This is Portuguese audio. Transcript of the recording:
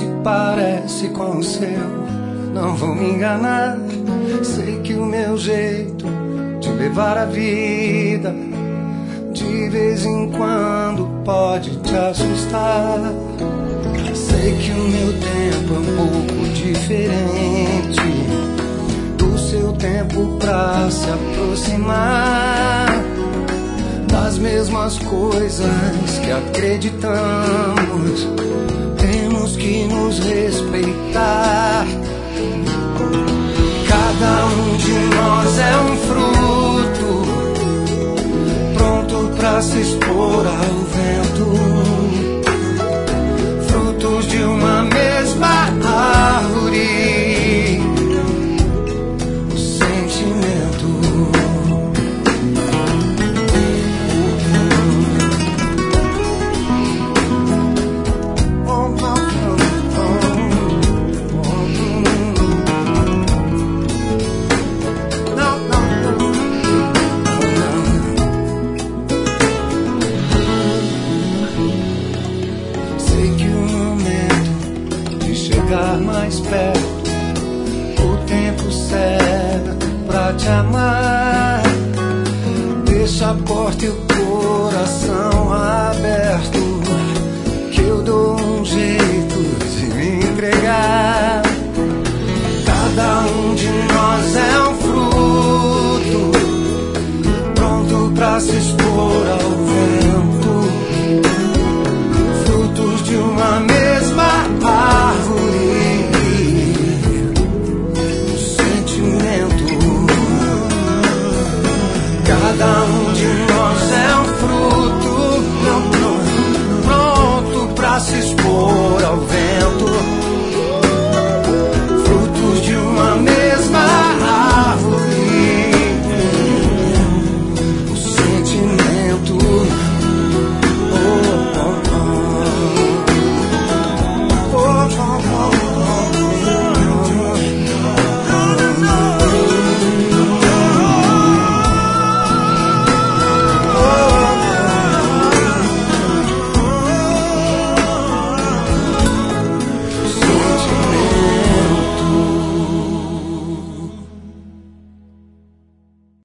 se parece com o seu. Não vou me enganar, sei que o meu jeito de levar a vida de vez em quando pode te assustar. Sei que o meu tempo é um pouco diferente do seu tempo pra se aproximar das mesmas coisas que acreditamos. Temos que nos respeitar. Cada um de nós é um fruto pronto pra se expor ao vento, frutos de uma mesma árvore, o sentimento. Mais perto, o tempo certo pra te amar. Deixa a porta e o coração aberto, que eu dou um jeito